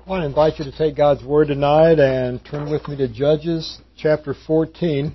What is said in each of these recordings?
I want to invite you to take God's Word tonight and turn with me to Judges chapter 14.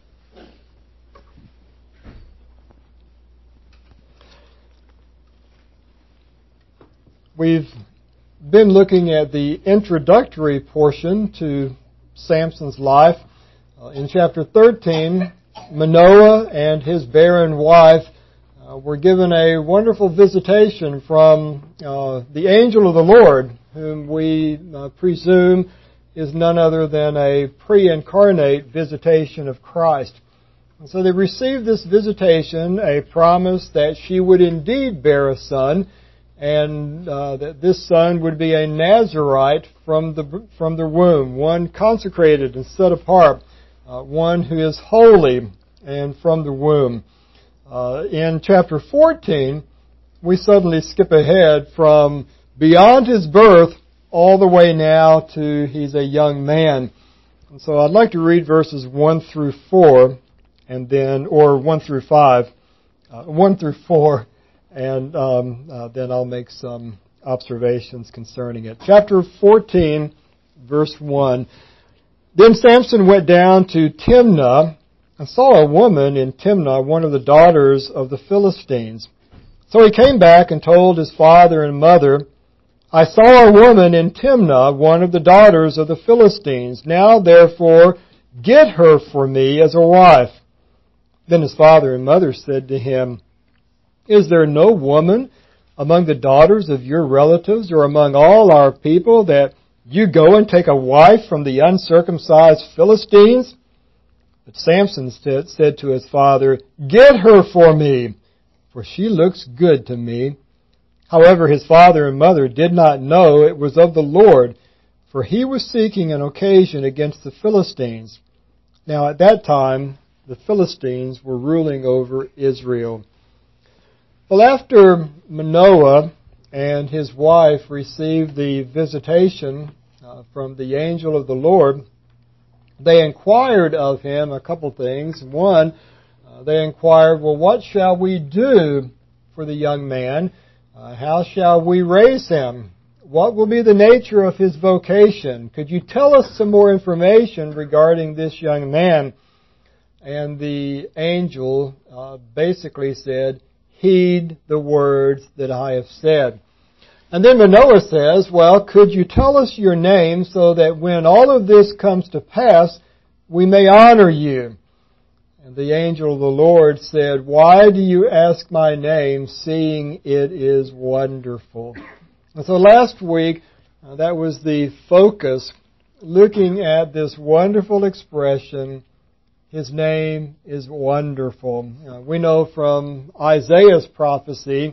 We've been looking at the introductory portion to Samson's life. In chapter 13, Manoah and his barren wife were given a wonderful visitation from the angel of the Lord, whom we presume is none other than a pre-incarnate visitation of Christ. And so they received this visitation, a promise that she would indeed bear a son, and that this son would be a Nazirite from the womb, one consecrated and set apart, one who is holy and from the womb. In chapter 14, we suddenly skip ahead from beyond his birth all the way now to he's a young man. And so I'd like to read verses 1 through 4, and then, or 1 through 5, 1 through 4, and then I'll make some observations concerning it. Chapter 14, verse 1. Then Samson went down to Timnah and saw a woman in Timnah, one of the daughters of the Philistines. So he came back and told his father and mother, I saw a woman in Timnah, one of the daughters of the Philistines. Now, therefore, get her for me as a wife. Then his father and mother said to him, Is there no woman among the daughters of your relatives or among all our people that you go and take a wife from the uncircumcised Philistines? But Samson said to his father, Get her for me, for she looks good to me. However, his father and mother did not know it was of the Lord, for he was seeking an occasion against the Philistines. Now at that time, the Philistines were ruling over Israel. Well, after Manoah and his wife received the visitation from the angel of the Lord, they inquired of him a couple things. One, they inquired, well, what shall we do for the young man? How shall we raise him? What will be the nature of his vocation? Could you tell us some more information regarding this young man? And the angel basically said, Heed the words that I have said. And then Manoah says, well, could you tell us your name so that when all of this comes to pass, we may honor you? And the angel of the Lord said, Why do you ask my name, seeing it is wonderful? And so last week, that was the focus, looking at this wonderful expression, His name is wonderful. We know from Isaiah's prophecy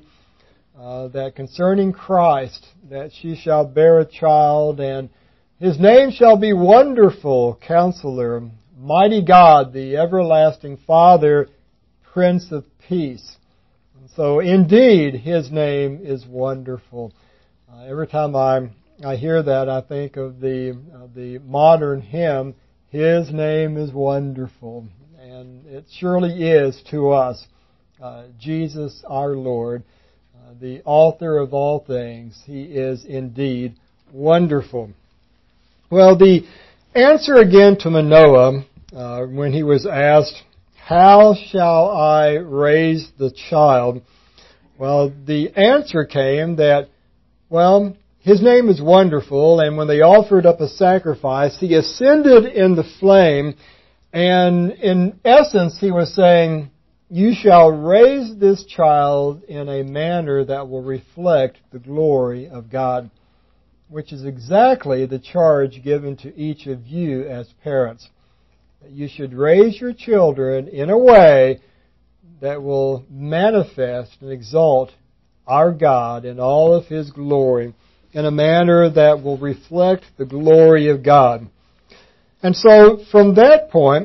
that concerning Christ, that she shall bear a child, and His name shall be Wonderful Counselor, Mighty God, the Everlasting Father, Prince of Peace. And so indeed, His name is wonderful. Every time I hear that, I think of the modern hymn, His name is wonderful. And it surely is to us. Jesus our Lord, the author of all things, He is indeed wonderful. Well, the answer again to Manoah, when he was asked, How shall I raise the child? Well, the answer came that, well, His name is wonderful, and when they offered up a sacrifice, He ascended in the flame, and in essence He was saying, You shall raise this child in a manner that will reflect the glory of God, which is exactly the charge given to each of you as parents. That you should raise your children in a way that will manifest and exalt our God in all of His glory, in a manner that will reflect the glory of God. And so, from that point,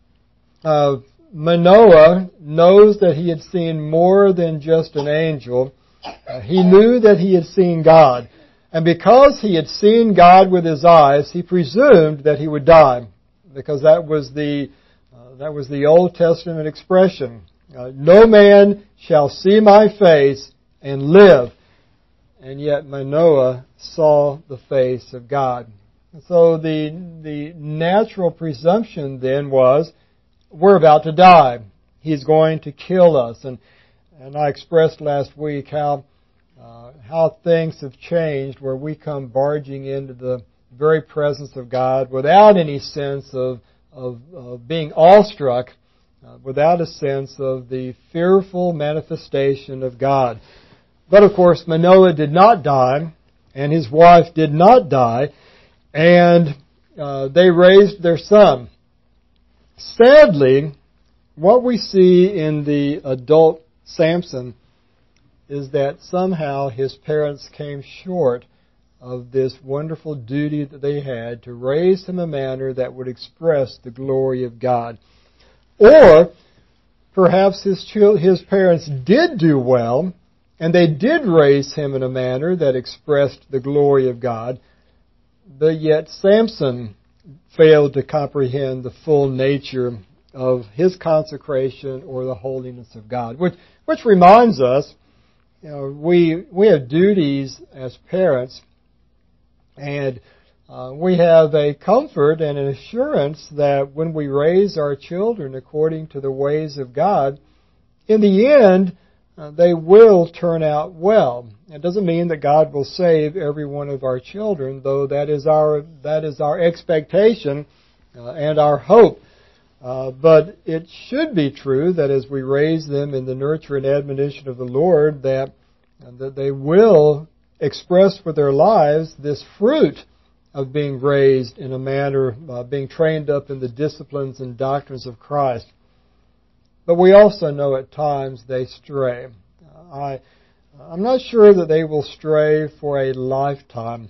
Manoah knows that he had seen more than just an angel. He knew that he had seen God. And because he had seen God with his eyes, he presumed that he would die, because that was the Old Testament expression. No man shall see my face and live. and yet Manoah saw the face of God. So the natural presumption then was, we're about to die. He's going to kill us. And I expressed last week how things have changed, where we come barging into the very presence of God without any sense of being awestruck, without a sense of the fearful manifestation of God. But of course, Manoah did not die, and his wife did not die, and they raised their son. Sadly, what we see in the adult Samson is that somehow his parents came short of this wonderful duty that they had to raise him in a manner that would express the glory of God. Or perhaps his parents did do well, and they did raise him in a manner that expressed the glory of God, but yet Samson failed to comprehend the full nature of his consecration or the holiness of God. Which reminds us, we have duties as parents, and we have a comfort and an assurance that when we raise our children according to the ways of God, in the end, they will turn out well. It doesn't mean that God will save every one of our children, though that is our expectation and our hope. But it should be true that as we raise them in the nurture and admonition of the Lord, that they will express with their lives this fruit of being raised in a manner, being trained up in the disciplines and doctrines of Christ. But we also know at times they stray. I'm not sure that they will stray for a lifetime.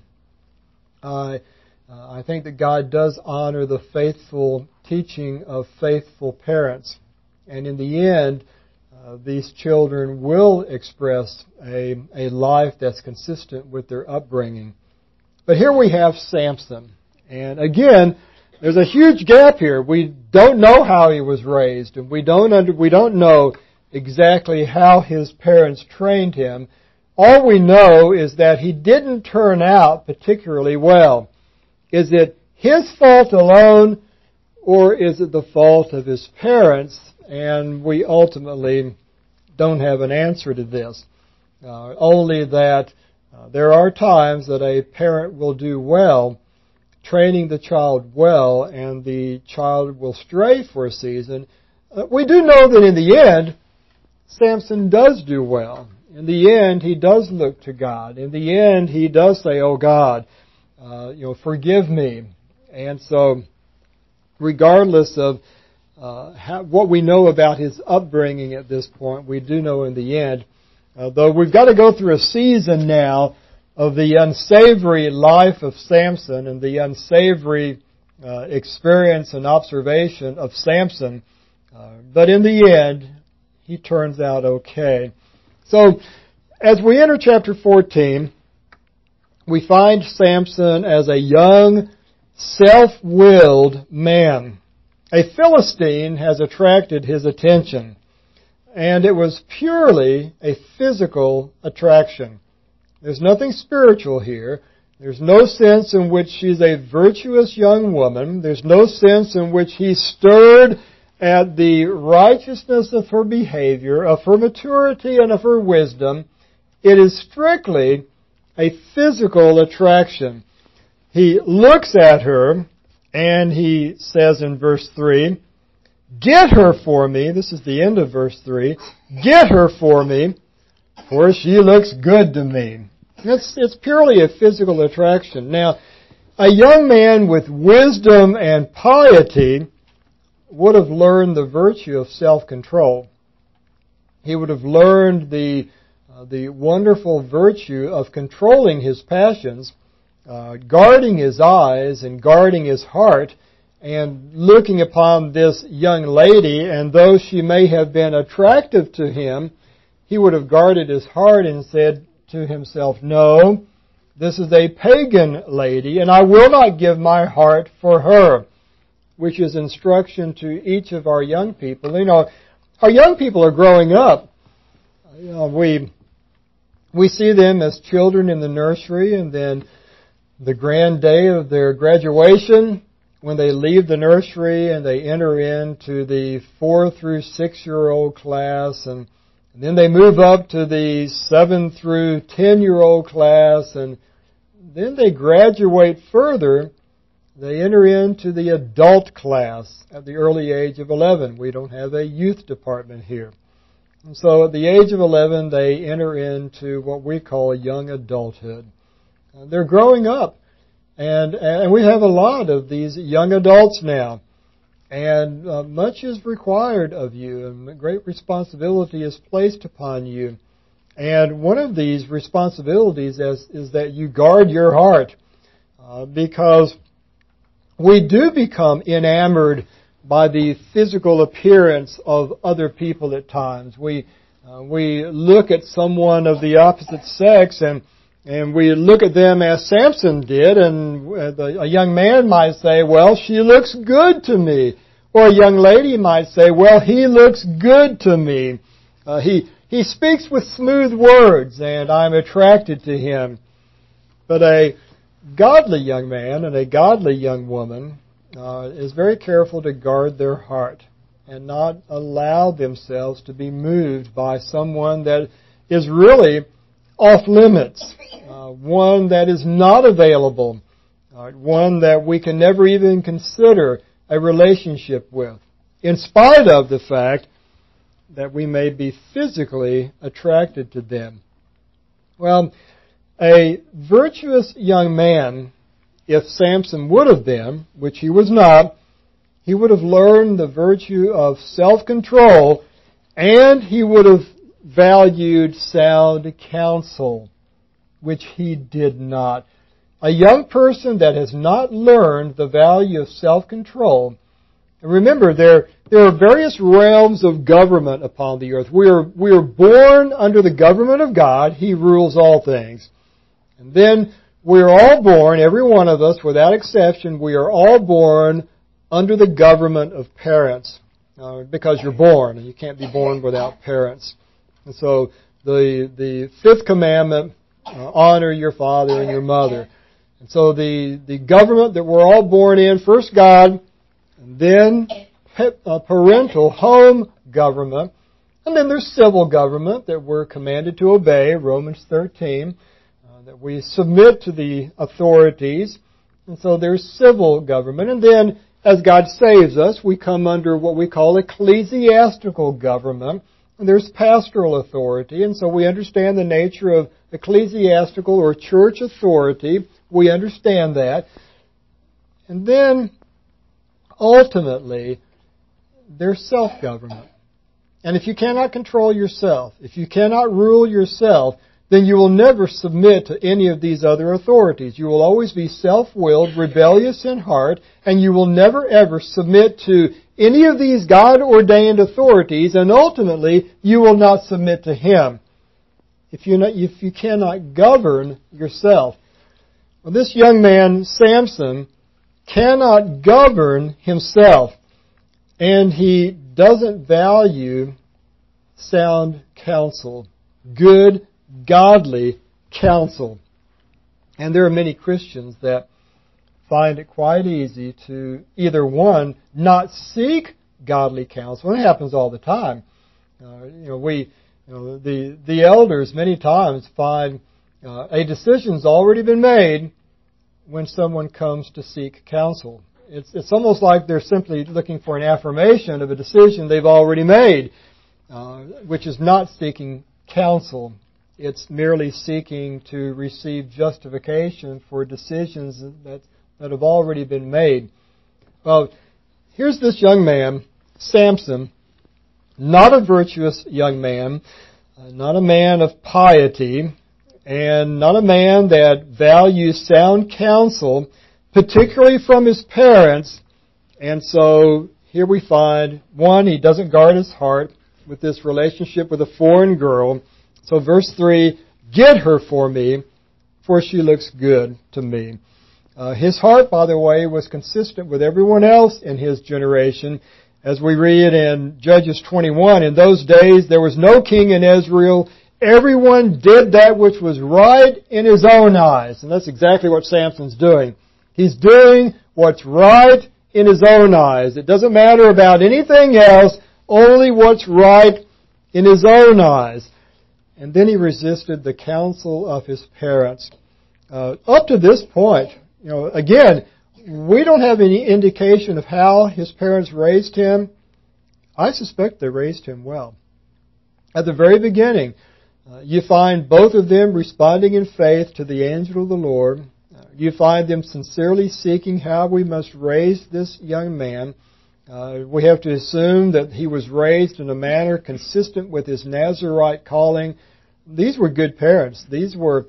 I think that God does honor the faithful teaching of faithful parents. And in the end, these children will express a life that's consistent with their upbringing. But here we have Samson. And again, there's a huge gap here. We don't know how he was raised, and we don't know exactly how his parents trained him. All we know is that he didn't turn out particularly well. Is it his fault alone, or is it the fault of his parents? And we ultimately don't have an answer to this. Only that there are times that a parent will do well, training the child well, and the child will stray for a season. We do know that in the end, Samson does do well. In the end, he does look to God. In the end, he does say, "Oh God, forgive me." And so, regardless of what we know about his upbringing at this point, we do know in the end, though we've got to go through a season now of the unsavory life of Samson and the unsavory experience and observation of Samson, but in the end, he turns out okay. So, as we enter chapter 14, we find Samson as a young, self-willed man. A Philistine has attracted his attention, and it was purely a physical attraction. There's nothing spiritual here. There's no sense in which she's a virtuous young woman. There's no sense in which he's stirred at the righteousness of her behavior, of her maturity, and of her wisdom. It is strictly a physical attraction. He looks at her, and he says in verse 3, "Get her for me." This is the end of verse 3. "Get her for me, for she looks good to me." It's purely a physical attraction. Now, a young man with wisdom and piety would have learned the virtue of self-control. He would have learned the wonderful virtue of controlling his passions, guarding his eyes and guarding his heart, and looking upon this young lady, and though she may have been attractive to him, he would have guarded his heart and said to himself, "No, this is a pagan lady, and I will not give my heart for her," which is instruction to each of our young people. Our young people are growing up. We see them as children in the nursery, and then the grand day of their graduation, when they leave the nursery and they enter into the 4 through 6-year-old class, and then they move up to the 7 through 10-year-old class, and then they graduate further. They enter into the adult class at the early age of 11. We don't have a youth department here. And so at the age of 11, they enter into what we call young adulthood. They're growing up. And we have a lot of these young adults now. And much is required of you, and great responsibility is placed upon you. And one of these responsibilities is that you guard your heart, because we do become enamored by the physical appearance of other people at times. We look at someone of the opposite sex and we look at them as Samson did, and a young man might say, well, she looks good to me. Or a young lady might say, well, he looks good to me. He speaks with smooth words, and I'm attracted to him. But a godly young man and a godly young woman is very careful to guard their heart and not allow themselves to be moved by someone that is really off limits, one that is not available, one that we can never even consider a relationship with, in spite of the fact that we may be physically attracted to them. Well, a virtuous young man, if Samson would have been, which he was not, he would have learned the virtue of self-control, and he would have valued sound counsel, which he did not. A young person that has not learned the value of self-control, and remember, there are various realms of government upon the earth. We are born under the government of God. He rules all things. And then we are all born, every one of us, without exception, we are all born under the government of parents. Because you're born, and you can't be born without parents. And so the fifth commandment, honor your father and your mother. And so the government that we're all born in, first God, and then parental home government, and then there's civil government that we're commanded to obey, Romans 13, that we submit to the authorities. And so there's civil government. And then, as God saves us, we come under what we call ecclesiastical government. And there's pastoral authority. And so we understand the nature of ecclesiastical or church authority. We understand that. And then, ultimately, there's self-government. And if you cannot control yourself, if you cannot rule yourself, then you will never submit to any of these other authorities. You will always be self-willed, rebellious in heart, and you will never ever submit to any of these God-ordained authorities, and ultimately you will not submit to Him if you cannot govern yourself. Well, this young man, Samson, cannot govern himself, and he doesn't value sound counsel, good, godly counsel. And there are many Christians that find it quite easy to either, one, not seek godly counsel. And it happens all the time. The elders many times find a decision's already been made when someone comes to seek counsel. It's almost like they're simply looking for an affirmation of a decision they've already made, which is not seeking counsel. It's merely seeking to receive justification for decisions that have already been made. Well, here's this young man, Samson, not a virtuous young man, not a man of piety, and not a man that values sound counsel, particularly from his parents. And so here we find, one, he doesn't guard his heart with this relationship with a foreign girl. So verse 3, get her for me, for she looks good to me. His heart, by the way, was consistent with everyone else in his generation. As we read in Judges 21, in those days there was no king in Israel. everyone did that which was right in his own eyes. And that's exactly what Samson's doing. He's doing what's right in his own eyes. It doesn't matter about anything else, only what's right in his own eyes. And then he resisted the counsel of his parents. Up to this point, again, we don't have any indication of how his parents raised him. I suspect they raised him well. At the very beginning, you find both of them responding in faith to the angel of the Lord. You find them sincerely seeking how we must raise this young man. We have to assume that he was raised in a manner consistent with his Nazirite calling. These were good parents. These were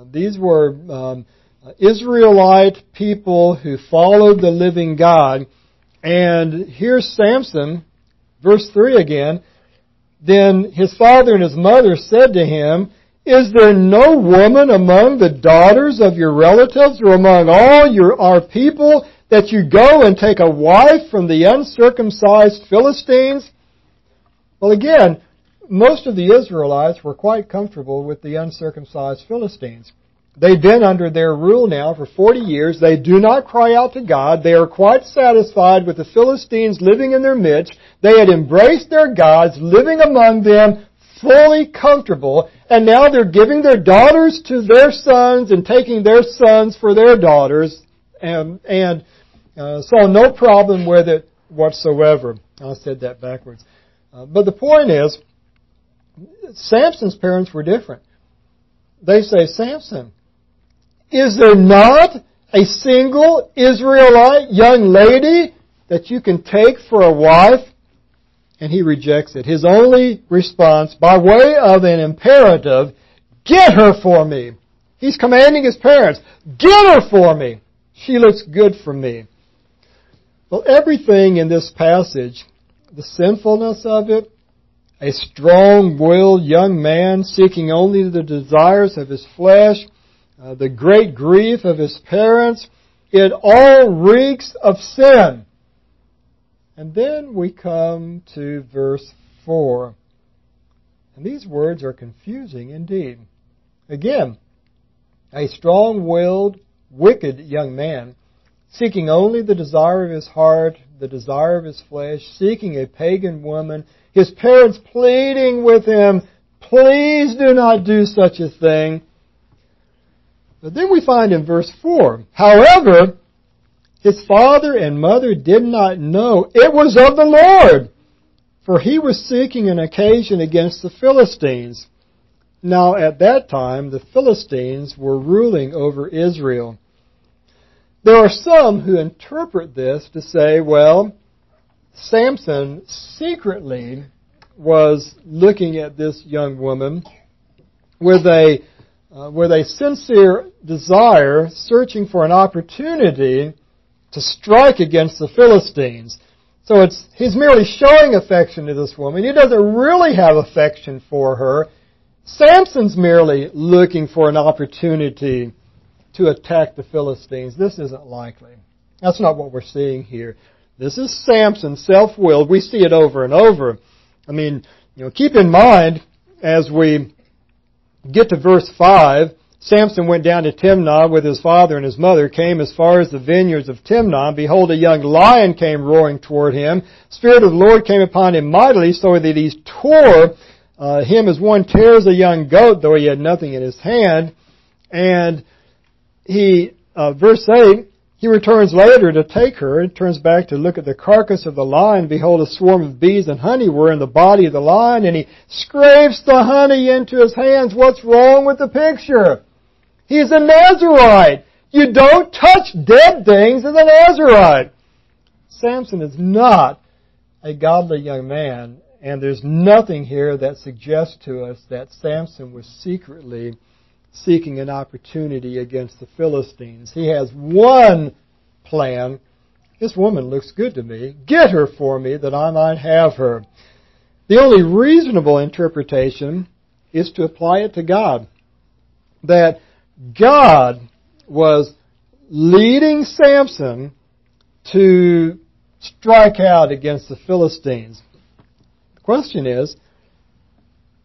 Israelite people who followed the living God. And here's Samson, verse 3 again. Then his father and his mother said to him, "Is there no woman among the daughters of your relatives or among all our people that you go and take a wife from the uncircumcised Philistines?" Well, again, most of the Israelites were quite comfortable with the uncircumcised Philistines. They've been under their rule now for 40 years. They do not cry out to God. They are quite satisfied with the Philistines living in their midst. They had embraced their gods, living among them, fully comfortable, and now they're giving their daughters to their sons and taking their sons for their daughters, and saw no problem with it whatsoever. I said that backwards. But the point is, Samson's parents were different. They say, "Samson, is there not a single Israelite young lady that you can take for a wife?" And he rejects it. His only response, by way of an imperative, "Get her for me." He's commanding his parents, "Get her for me. She looks good for me." Well, everything in this passage, the sinfulness of it, a strong-willed young man seeking only the desires of his flesh, the great grief of his parents, it all reeks of sin. And then we come to verse 4. And these words are confusing indeed. Again, a strong-willed, wicked young man, seeking only the desire of his heart, the desire of his flesh, seeking a pagan woman, his parents pleading with him, "Please do not do such a thing." But then we find in verse 4, "However, his father and mother did not know it was of the Lord, for he was seeking an occasion against the Philistines." Now at that time, the Philistines were ruling over Israel. There are some who interpret this to say, well, Samson secretly was looking at this young woman with a sincere desire, searching for an opportunity to strike against the Philistines. So he's merely showing affection to this woman. He doesn't really have affection for her. Samson's merely looking for an opportunity to attack the Philistines. This isn't likely. That's not what we're seeing here. This is Samson, self-willed. We see it over and over. I mean, keep in mind, as we get to verse 5, Samson went down to Timnah with his father and his mother, came as far as the vineyards of Timnah. Behold, a young lion came roaring toward him. Spirit of the Lord came upon him mightily, so that he tore him as one tears a young goat, though he had nothing in his hand. And verse 8, he returns later to take her and turns back to look at the carcass of the lion. Behold, a swarm of bees and honey were in the body of the lion, and he scrapes the honey into his hands. What's wrong with the picture? He's a Nazirite. You don't touch dead things as a Nazirite. Samson is not a godly young man, and there's nothing here that suggests to us that Samson was secretly seeking an opportunity against the Philistines. He has one plan. This woman looks good to me. Get her for me that I might have her. The only reasonable interpretation is to apply it to God. That God was leading Samson to strike out against the Philistines. The question is,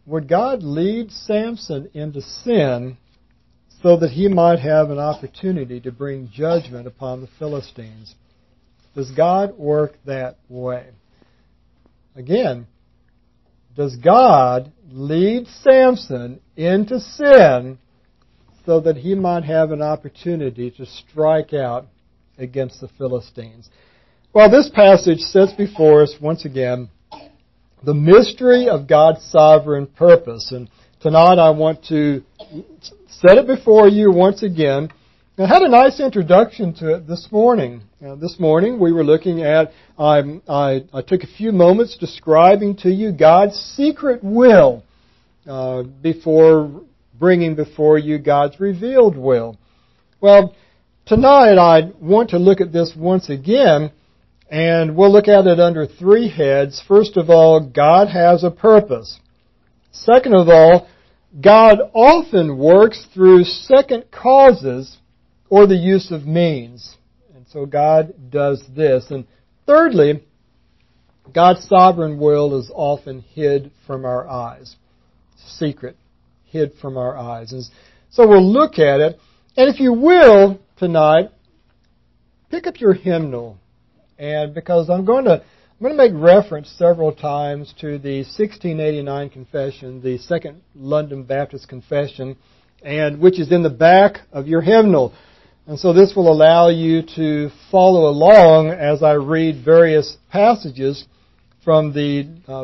would God lead Samson into sin so that he might have an opportunity to bring judgment upon the Philistines? Does God work that way? Again, does God lead Samson into sin so that he might have an opportunity to strike out against the Philistines? Well, this passage sets before us, once again, the mystery of God's sovereign purpose. And tonight I want to set it before you once again. I had a nice introduction to it this morning. This morning we were looking at, I took a few moments describing to you God's secret will before bringing before you God's revealed will. Well, tonight I want to look at this once again, and we'll look at it under three heads. First of all, God has a purpose. Second of all, God often works through second causes or the use of means. And so God does this. And thirdly, God's sovereign will is often hid from our eyes. Secret, hid from our eyes. And so we'll look at it. And if you will, tonight, pick up your hymnal. And because I'm going to make reference several times to the 1689 confession, the Second London Baptist Confession, and which is in the back of your hymnal. And so this will allow you to follow along as I read various passages from the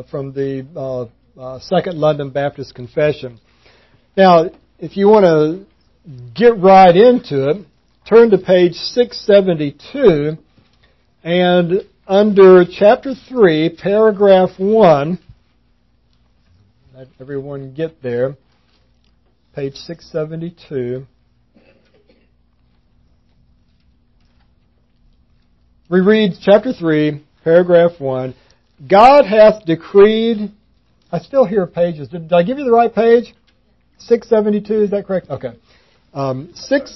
Second London Baptist Confession. Now, if you want to get right into it, turn to page 672, and under chapter 3, paragraph 1, let everyone get there, page 672. We read chapter 3, paragraph 1. God hath decreed... I still hear pages. Did I give you the right page? 672, is that correct? Okay. Hymn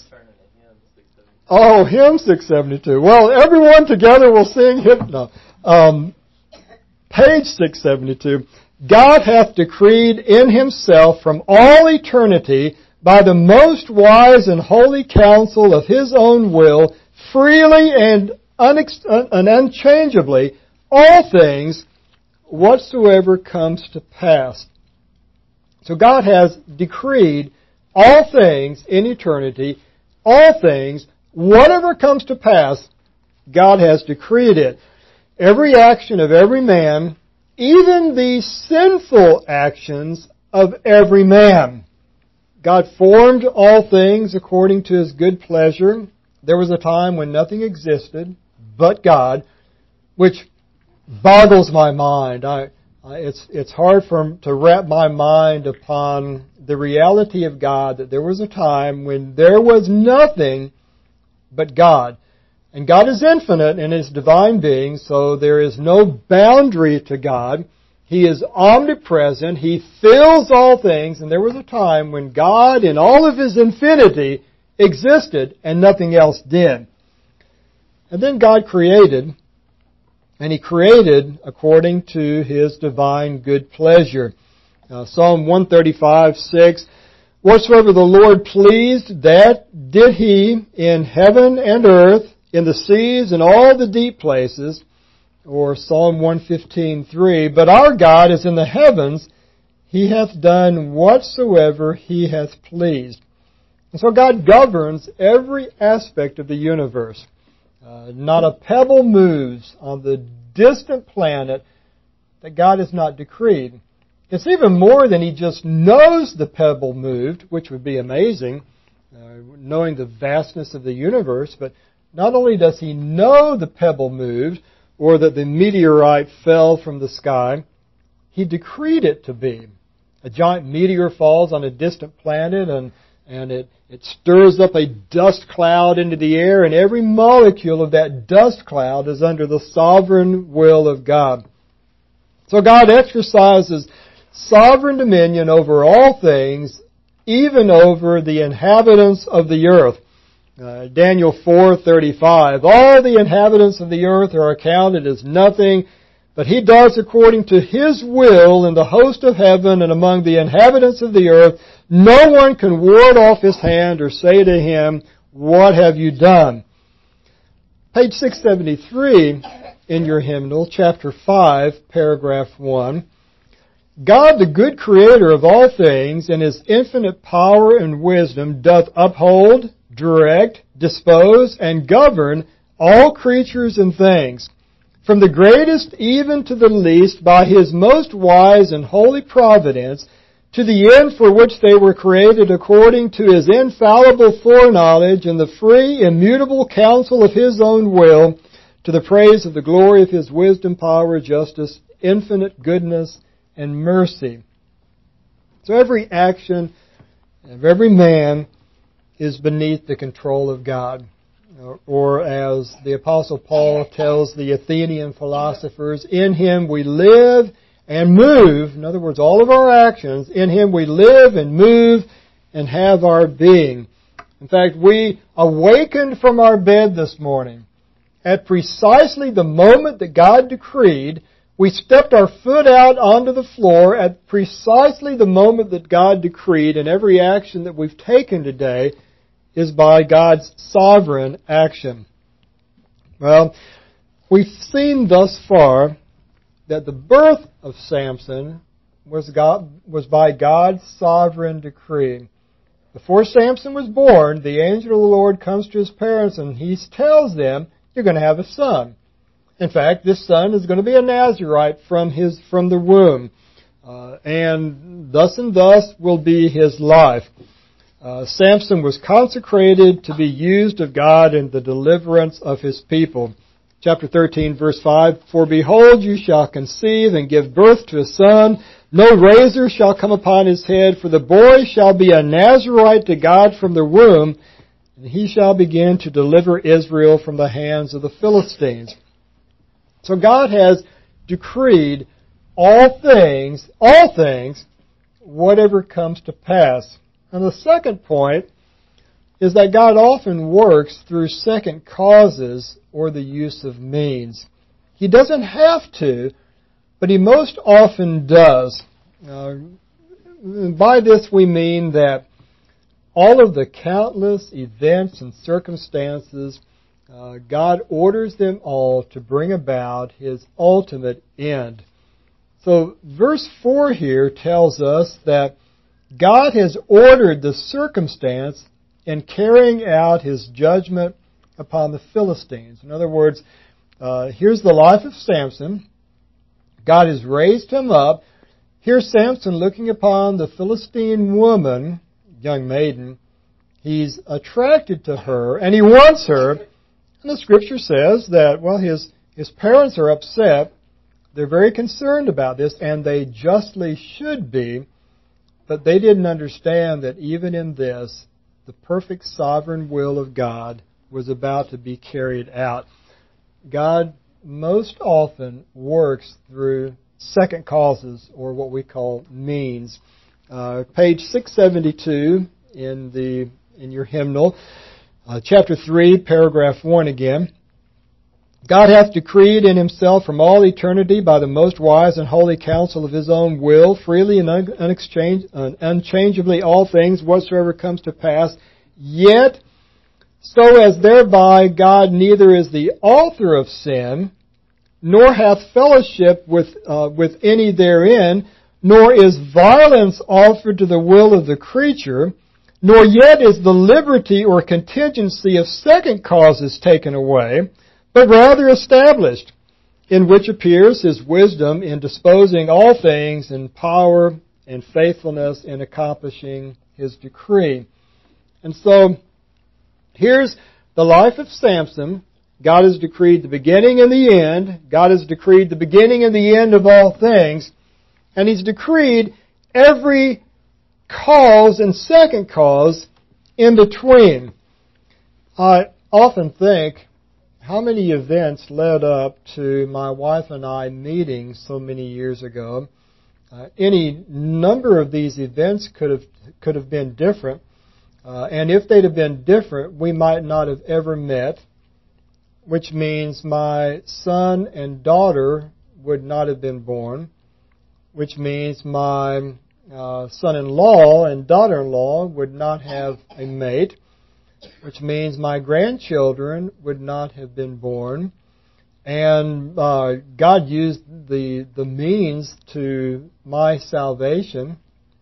672. Well, everyone together will sing hymn. No. Page 672. God hath decreed in himself from all eternity by the most wise and holy counsel of his own will, freely and unchangeably, all things whatsoever comes to pass. So God has decreed all things in eternity, all things, whatever comes to pass, God has decreed it. Every action of every man, even the sinful actions of every man. God formed all things according to His good pleasure. There was a time when nothing existed but God, which boggles my mind. It's hard to wrap my mind upon the reality of God, that there was a time when there was nothing but God. And God is infinite in His divine being, so there is no boundary to God. He is omnipresent. He fills all things. And there was a time when God, in all of His infinity, existed and nothing else did. And then God created, and He created according to His divine good pleasure. Psalm 135:6, whatsoever the Lord pleased, that did He in heaven and earth, in the seas and all the deep places. Or Psalm 115:3, but our God is in the heavens, He hath done whatsoever He hath pleased. And so God governs every aspect of the universe. Not a pebble moves on the distant planet that God has not decreed. It's even more than He just knows the pebble moved, which would be amazing, knowing the vastness of the universe, but not only does He know the pebble moved, or that the meteorite fell from the sky, He decreed it to be. A giant meteor falls on a distant planet, and it stirs up a dust cloud into the air, and every molecule of that dust cloud is under the sovereign will of God. So God exercises sovereign dominion over all things, even over the inhabitants of the earth. Daniel 4:35, all the inhabitants of the earth are accounted as nothing, but he does according to his will in the host of heaven and among the inhabitants of the earth. No one can ward off his hand or say to him, what have you done? Page 673 in your hymnal, chapter 5, paragraph 1. God, the good creator of all things, in his infinite power and wisdom, doth uphold, direct, dispose, and govern all creatures and things, from the greatest even to the least, by his most wise and holy providence, to the end for which they were created according to his infallible foreknowledge and the free, immutable counsel of his own will, to the praise of the glory of his wisdom, power, justice, infinite goodness, and mercy. So every action of every man is beneath the control of God. Or as the Apostle Paul tells the Athenian philosophers, in him we live and move. In other words, all of our actions, in him we live and move and have our being. In fact, we awakened from our bed this morning at precisely the moment that God decreed. We stepped our foot out onto the floor at precisely the moment that God decreed, and every action that we've taken today is by God's sovereign action. Well, we've seen thus far that the birth of Samson was by God's sovereign decree. Before Samson was born, the angel of the Lord comes to his parents and he tells them, you're going to have a son. In fact, this son is going to be a Nazirite from the womb. And thus will be his life. Samson was consecrated to be used of God in the deliverance of his people. Chapter 13, verse 5, for behold, you shall conceive and give birth to a son. No razor shall come upon his head, for the boy shall be a Nazirite to God from the womb, and he shall begin to deliver Israel from the hands of the Philistines. So God has decreed all things, whatever comes to pass. And the second point is that God often works through second causes or the use of means. He doesn't have to, but He most often does. By this we mean that all of the countless events and circumstances, God orders them all to bring about His ultimate end. So verse 4 here tells us that God has ordered the circumstance in carrying out His judgment upon the Philistines. In other words, here's the life of Samson. God has raised him up. Here's Samson looking upon the Philistine woman, young maiden. He's attracted to her, and he wants her. And the Scripture says that, well, his parents are upset. They're very concerned about this, and they justly should be. But they didn't understand that even in this, the perfect sovereign will of God was about to be carried out. God most often works through second causes, or what we call means. Page 672 in your hymnal, chapter 3, paragraph 1 again. God hath decreed in Himself from all eternity by the most wise and holy counsel of His own will, freely and unchangeably all things whatsoever comes to pass, yet so as thereby God neither is the author of sin, nor hath fellowship with any therein, nor is violence offered to the will of the creature, nor yet is the liberty or contingency of second causes taken away, but rather established, in which appears His wisdom in disposing all things, in power and faithfulness in accomplishing His decree. And so, here's the life of Samson. God has decreed the beginning and the end. God has decreed the beginning and the end of all things. And He's decreed every cause and second cause in between. I often think, how many events led up to my wife and I meeting so many years ago? Any number of these events could have been different. And if they'd have been different, we might not have ever met, which means my son and daughter would not have been born, which means my son-in-law and daughter-in-law would not have a mate, which means my grandchildren would not have been born. And God used the means to my salvation.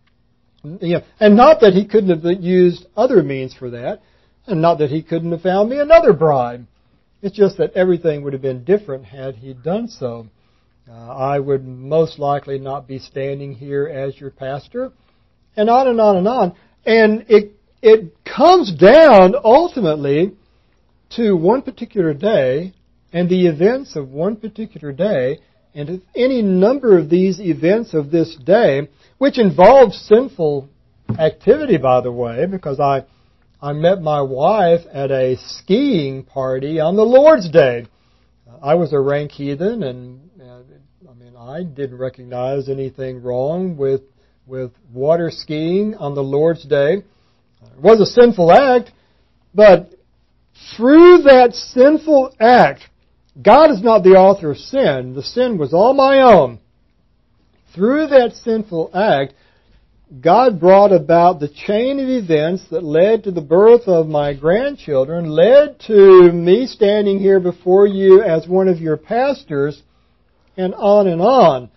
And not that He couldn't have used other means for that, and not that He couldn't have found me another bride. It's just that everything would have been different had He done so. I would most likely not be standing here as your pastor, and on and on and on. And it comes down ultimately to one particular day and the events of one particular day, and if any number of these events of this day, which involve sinful activity, by the way, because I met my wife at a skiing party on the Lord's Day. I was a rank heathen, and I didn't recognize anything wrong with water skiing on the Lord's Day. It was a sinful act, but through that sinful act, God is not the author of sin. The sin was all my own. Through that sinful act, God brought about the chain of events that led to the birth of my grandchildren, led to me standing here before you as one of your pastors, and on and on.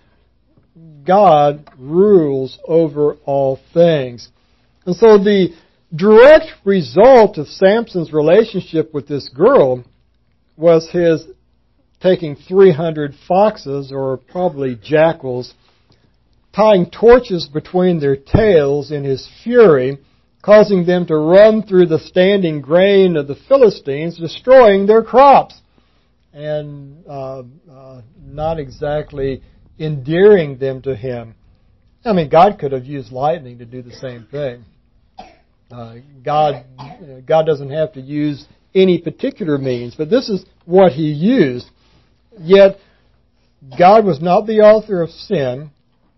God rules over all things. And so the direct result of Samson's relationship with this girl was his taking 300 foxes, or probably jackals, tying torches between their tails in his fury, causing them to run through the standing grain of the Philistines, destroying their crops, and not exactly endearing them to him. I mean, God could have used lightning to do the same thing. God doesn't have to use any particular means, but this is what He used. Yet, God was not the author of sin.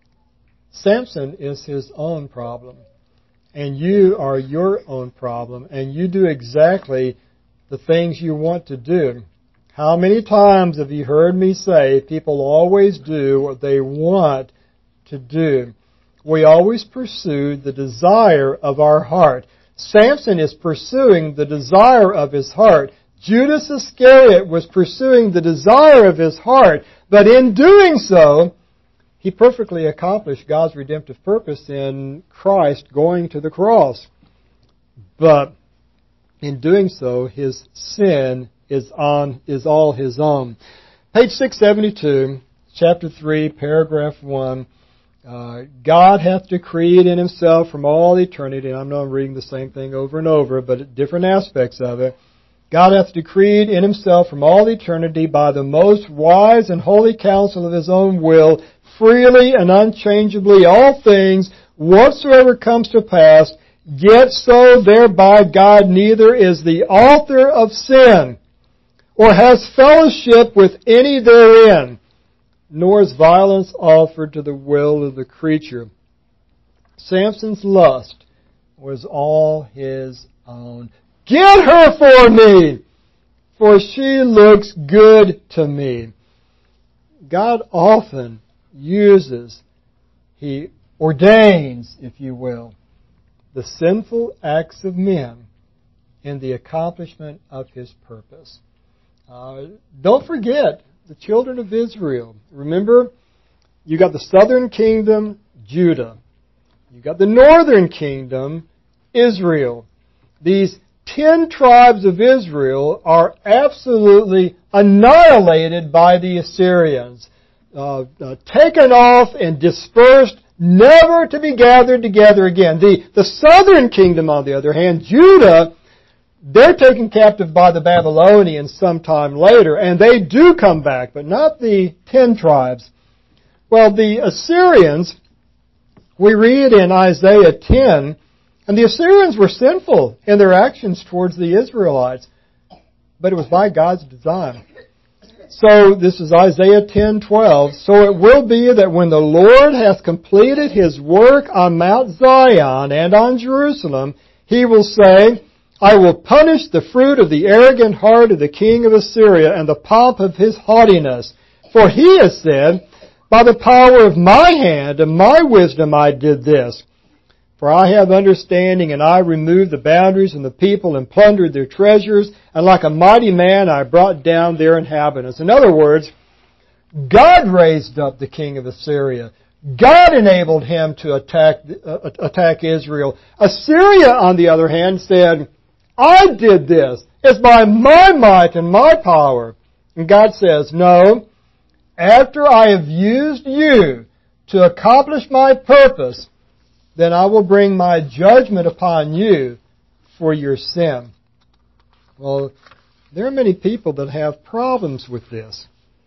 Samson is his own problem. And you are your own problem. And you do exactly the things you want to do. How many times have you heard me say people always do what they want to do? We always pursue the desire of our heart. Samson is pursuing the desire of his heart. Judas Iscariot was pursuing the desire of his heart. But in doing so, he perfectly accomplished God's redemptive purpose in Christ going to the cross. But in doing so, his sin is all his own. Page 672, chapter 3, paragraph 1. God hath decreed in Himself from all eternity, and I know I'm reading the same thing over and over, but different aspects of it. God hath decreed in Himself from all eternity by the most wise and holy counsel of His own will, freely and unchangeably all things, whatsoever comes to pass, yet so thereby God neither is the author of sin, or has fellowship with any therein, nor is violence offered to the will of the creature. Samson's lust was all his own. Get her for me, for she looks good to me. God often uses, He ordains, if you will, the sinful acts of men in the accomplishment of His purpose. Don't forget the children of Israel. Remember, you got the southern kingdom, Judah. You got the northern kingdom, Israel. These 10 tribes of Israel are absolutely annihilated by the Assyrians. Taken off and dispersed, never to be gathered together again. The southern kingdom, on the other hand, Judah, they're taken captive by the Babylonians sometime later, and they do come back, but not the 10 tribes. Well, the Assyrians, we read in Isaiah 10, and the Assyrians were sinful in their actions towards the Israelites, but it was by God's design. So this is Isaiah 10:12. So it will be that when the Lord hath completed His work on Mount Zion and on Jerusalem, He will say, I will punish the fruit of the arrogant heart of the king of Assyria and the pomp of his haughtiness. For he has said, by the power of my hand and my wisdom I did this. For I have understanding, and I removed the boundaries from the people and plundered their treasures, and like a mighty man I brought down their inhabitants. In other words, God raised up the king of Assyria. God enabled him to attack Israel. Assyria, on the other hand, said, I did this. It's by my might and my power. And God says, no, after I have used you to accomplish my purpose, then I will bring my judgment upon you for your sin. Well, there are many people that have problems with this,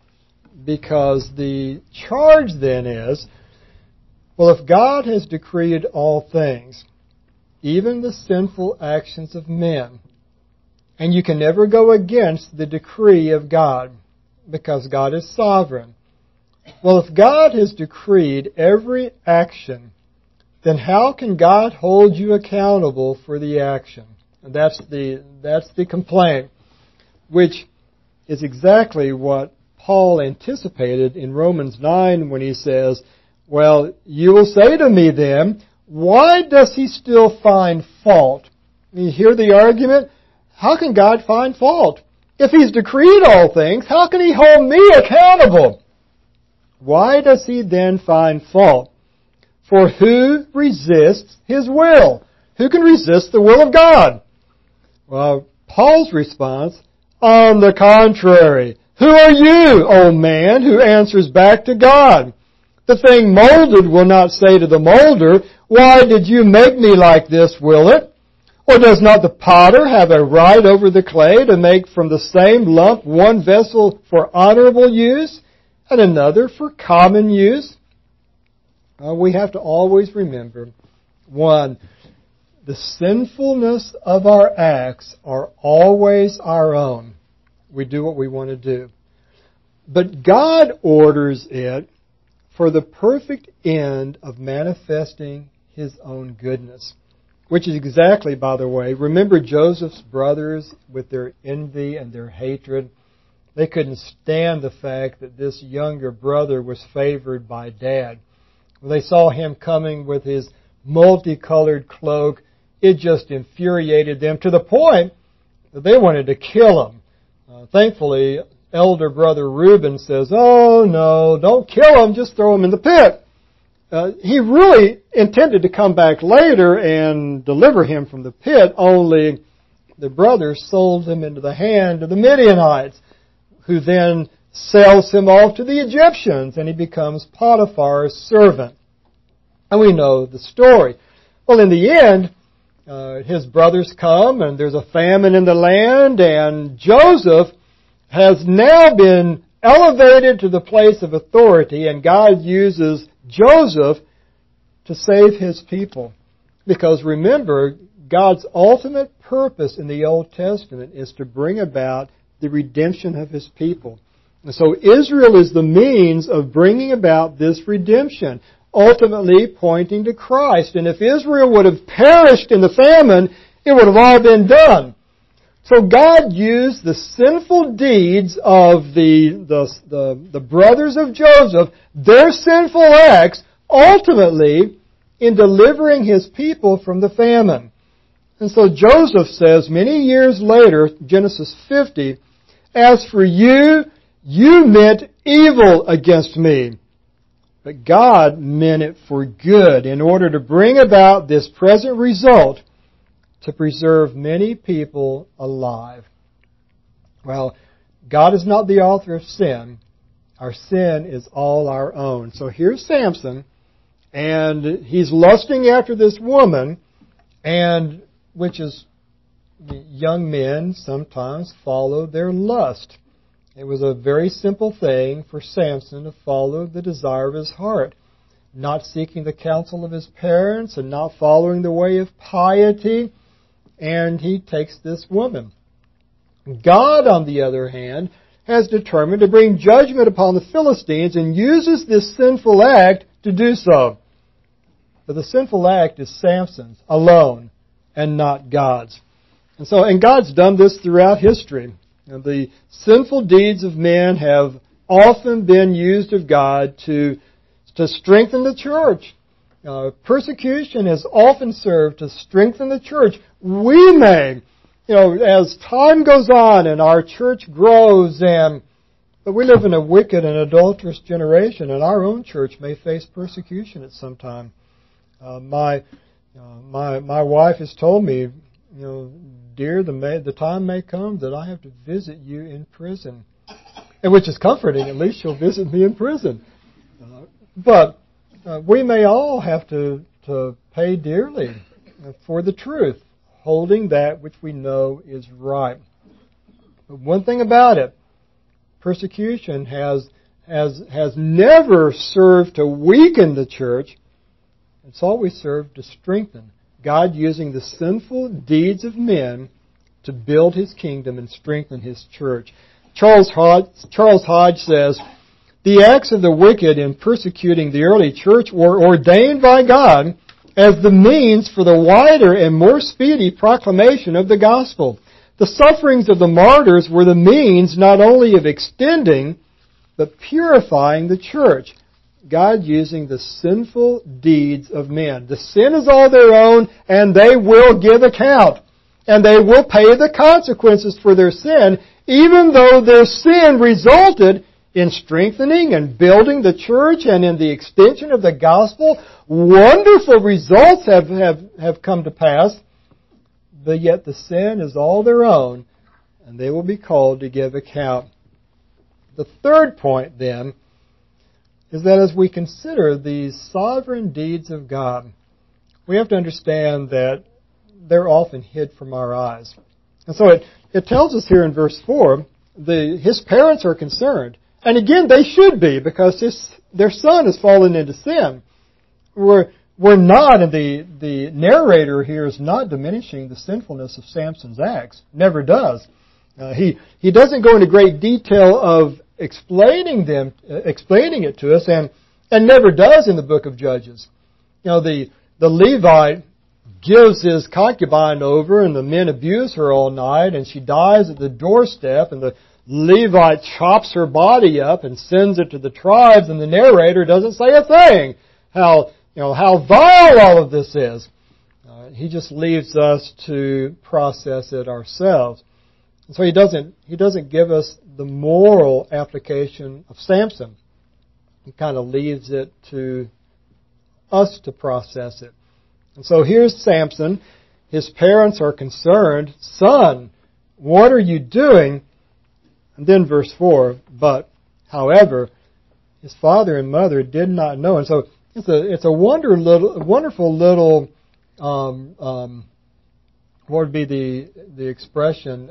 because the charge then is, well, if God has decreed all things, even the sinful actions of men, and you can never go against the decree of God, because God is sovereign. Well, if God has decreed every action, then how can God hold you accountable for the action? And that's the complaint, which is exactly what Paul anticipated in Romans 9 when he says, well, you will say to me then, why does he still find fault? You hear the argument? How can God find fault? If he's decreed all things, how can he hold me accountable? Why does he then find fault? For who resists his will? Who can resist the will of God? Well, Paul's response, on the contrary, who are you, O man, who answers back to God? The thing molded will not say to the molder, why did you make me like this, will it? Or does not the potter have a right over the clay to make from the same lump one vessel for honorable use and another for common use? We have to always remember, one, the sinfulness of our acts are always our own. We do what we want to do. But God orders it for the perfect end of manifesting His own goodness. Which is exactly, by the way, remember Joseph's brothers with their envy and their hatred? They couldn't stand the fact that this younger brother was favored by Dad. When they saw him coming with his multicolored cloak, it just infuriated them to the point that they wanted to kill him. Thankfully, elder brother Reuben says, oh no, don't kill him, just throw him in the pit. He really intended to come back later and deliver him from the pit, only the brothers sold him into the hand of the Midianites, who then sells him off to the Egyptians, and he becomes Potiphar's servant. And we know the story. Well, in the end, his brothers come, and there's a famine in the land, and Joseph has now been elevated to the place of authority, and God uses Joseph to save His people. Because remember, God's ultimate purpose in the Old Testament is to bring about the redemption of His people. And so Israel is the means of bringing about this redemption, ultimately pointing to Christ. And if Israel would have perished in the famine, it would have all been done. So God used the sinful deeds of the brothers of Joseph, their sinful acts, ultimately in delivering His people from the famine. And so Joseph says many years later, Genesis 50, as for you, you meant evil against me, but God meant it for good in order to bring about this present result, to preserve many people alive. Well, God is not the author of sin. Our sin is all our own. So here's Samson, and he's lusting after this woman, and which is, young men sometimes follow their lust. It was a very simple thing for Samson to follow the desire of his heart, not seeking the counsel of his parents and not following the way of piety, and he takes this woman. God, on the other hand, has determined to bring judgment upon the Philistines and uses this sinful act to do so. But the sinful act is Samson's alone and not God's. And God's done this throughout history. And the sinful deeds of men have often been used of God to strengthen the church. Persecution has often served to strengthen the church. We may, as time goes on and our church grows, but we live in a wicked and adulterous generation, and our own church may face persecution at some time. My wife has told me, dear, the time may come that I have to visit you in prison, and which is comforting. At least she'll visit me in prison. But we may all have to pay dearly for the truth, holding that which we know is right. But one thing about it, persecution has never served to weaken the church. It's always served to strengthen. God using the sinful deeds of men to build His kingdom and strengthen His church. Charles Hodge says, the acts of the wicked in persecuting the early church were ordained by God as the means for the wider and more speedy proclamation of the gospel. The sufferings of the martyrs were the means not only of extending, but purifying the church. God using the sinful deeds of men. The sin is all their own, and they will give account. And they will pay the consequences for their sin, even though their sin resulted in strengthening and building the church and in the extension of the gospel. Wonderful results have come to pass, but yet the sin is all their own, and they will be called to give account. The third point, then, is that as we consider these sovereign deeds of God, we have to understand that they're often hid from our eyes. And so it tells us here in verse 4, his parents are concerned. And again, they should be, because their son has fallen into sin. We're not, and the narrator here is not diminishing the sinfulness of Samson's acts. Never does. He doesn't go into great detail of explaining it to us, and never does in the book of Judges. The Levite gives his concubine over, and the men abuse her all night, and she dies at the doorstep, and the Levite chops her body up and sends it to the tribes, and the narrator doesn't say a thing. How vile all of this is. He just leaves us to process it ourselves. And so he doesn't give us the moral application of Samson. He kind of leaves it to us to process it. And so here's Samson. His parents are concerned. Son, what are you doing? And then verse 4, but, however, his father and mother did not know. And so it's a wonderful little, what would be the expression?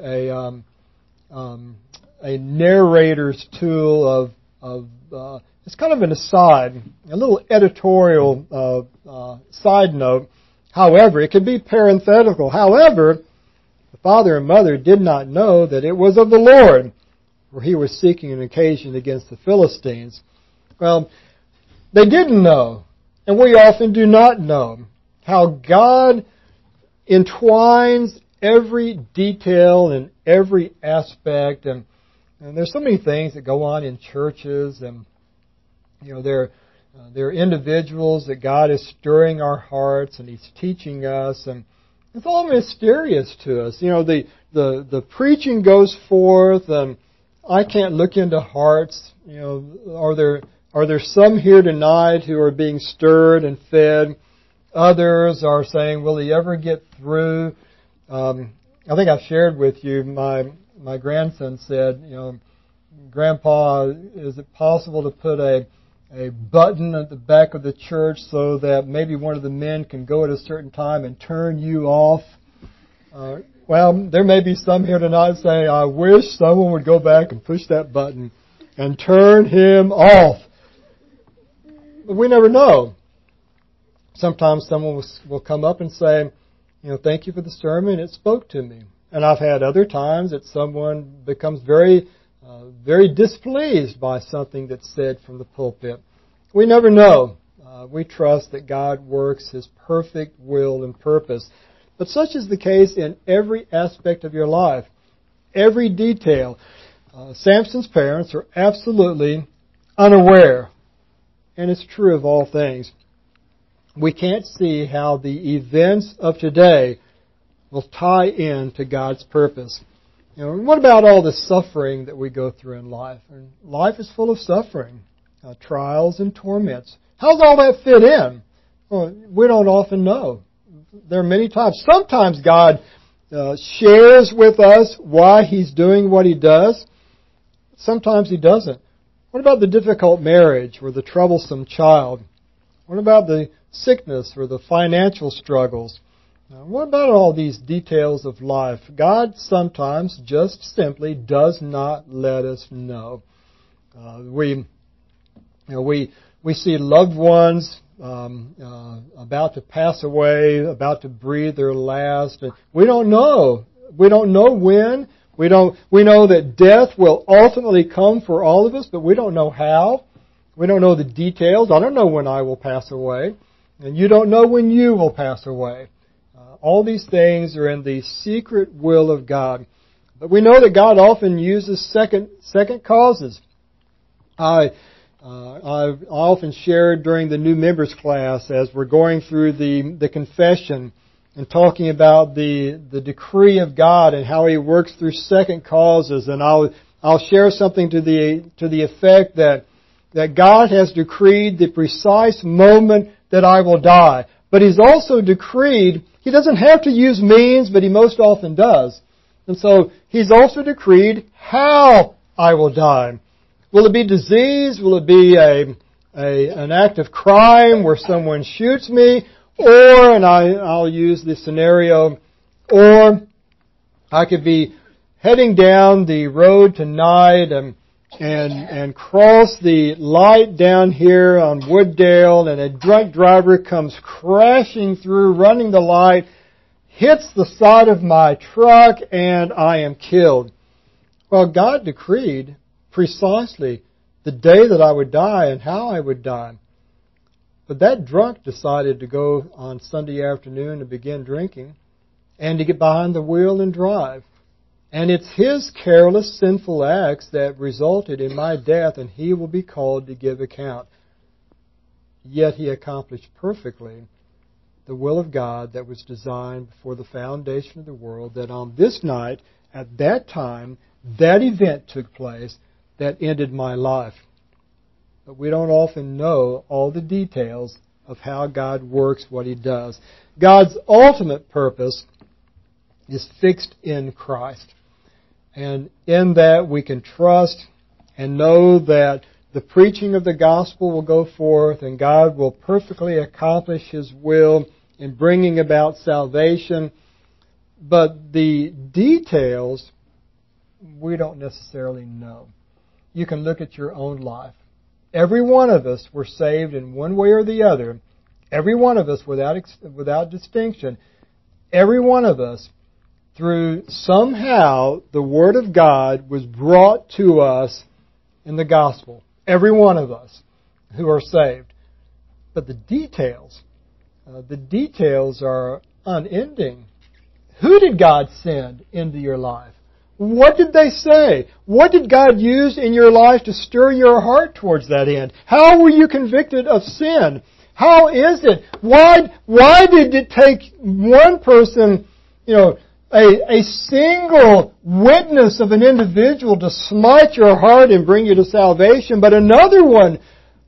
A narrator's tool of it's kind of an aside, a little editorial side note. However, it can be parenthetical. However, the father and mother did not know that it was of the Lord, for he was seeking an occasion against the Philistines. Well, they didn't know, and we often do not know, how God entwines every detail and every aspect. And there's so many things that go on in churches, and there are individuals that God is stirring our hearts, and He's teaching us, and it's all mysterious to us. The preaching goes forth, and I can't look into hearts. Are there some here tonight who are being stirred and fed? Others are saying, will he ever get through? I think I've shared with you, my grandson said, Grandpa, is it possible to put a button at the back of the church so that maybe one of the men can go at a certain time and turn you off? Well, there may be some here tonight saying, I wish someone would go back and push that button and turn him off. But we never know. Sometimes someone will come up and say, thank you for the sermon, it spoke to me. And I've had other times that someone becomes very displeased by something that's said from the pulpit. We never know. We trust that God works His perfect will and purpose. But such is the case in every aspect of your life, every detail. Samson's parents are absolutely unaware, and it's true of all things. We can't see how the events of today will tie in to God's purpose. What about all the suffering that we go through in life? And life is full of suffering, trials and torments. How does all that fit in? Well, we don't often know. There are many times. Sometimes God shares with us why He's doing what He does. Sometimes He doesn't. What about the difficult marriage or the troublesome child? What about the sickness or the financial struggles? What about all these details of life? God sometimes just simply does not let us know. We see loved ones about to pass away, about to breathe their last. And we don't know. We don't know when. We know that death will ultimately come for all of us, but we don't know how. We don't know the details. I don't know when I will pass away, and you don't know when you will pass away. All these things are in the secret will of God. But we know that God often uses second causes. I've often shared during the new members class as we're going through the confession and talking about the decree of God and how He works through second causes. And I'll share something to the effect that God has decreed the precise moment that I will die. But He's also decreed, He doesn't have to use means, but He most often does. And so He's also decreed how I will die. Will it be disease? Will it be an act of crime where someone shoots me? Or, and I'll use this scenario, or I could be heading down the road tonight and cross the light down here on Wooddale, and a drunk driver comes crashing through, running the light, hits the side of my truck, and I am killed. Well, God decreed precisely the day that I would die and how I would die. But that drunk decided to go on Sunday afternoon to begin drinking and to get behind the wheel and drive. And it's his careless, sinful acts that resulted in my death, and he will be called to give account. Yet he accomplished perfectly the will of God that was designed before the foundation of the world, that on this night, at that time, that event took place that ended my life. But we don't often know all the details of how God works what He does. God's ultimate purpose is fixed in Christ. And in that we can trust and know that the preaching of the gospel will go forth and God will perfectly accomplish His will in bringing about salvation. But the details we don't necessarily know. You can look at your own life. Every one of us were saved in one way or the other. Every one of us without distinction. Every one of us, through somehow the Word of God was brought to us in the gospel. Every one of us who are saved. But the details are unending. Who did God send into your life? What did they say? What did God use in your life to stir your heart towards that end? How were you convicted of sin? How is it? Why did it take one person, a single witness of an individual to smite your heart and bring you to salvation, but another one,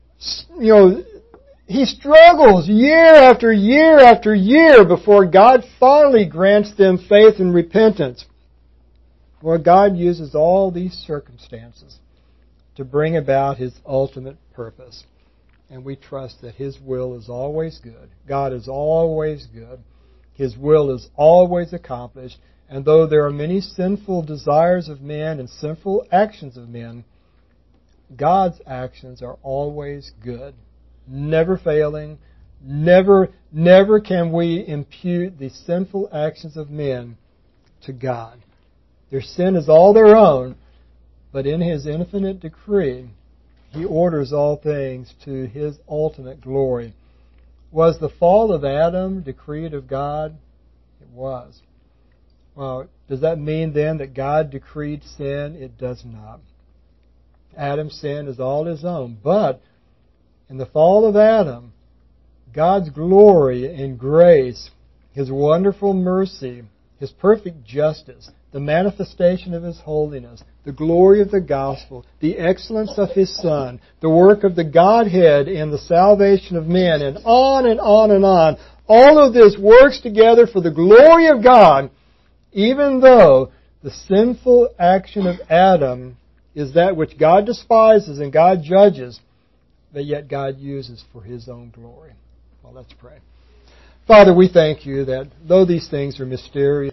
he struggles year after year after year before God finally grants them faith and repentance? Well, God uses all these circumstances to bring about His ultimate purpose. And we trust that His will is always good. God is always good. His will is always accomplished. And though there are many sinful desires of men and sinful actions of men, God's actions are always good, never failing. Never can we impute the sinful actions of men to God. Their sin is all their own, but in His infinite decree, He orders all things to His ultimate glory. Was the fall of Adam decreed of God? It was. Well, does that mean then that God decreed sin? It does not. Adam's sin is all his own. But in the fall of Adam, God's glory and grace, His wonderful mercy, His perfect justice, the manifestation of His holiness, the glory of the gospel, the excellence of His Son, the work of the Godhead in the salvation of men, and on and on and on. All of this works together for the glory of God, even though the sinful action of Adam is that which God despises and God judges, but yet God uses for His own glory. Well, let's pray. Father, we thank You that though these things are mysterious,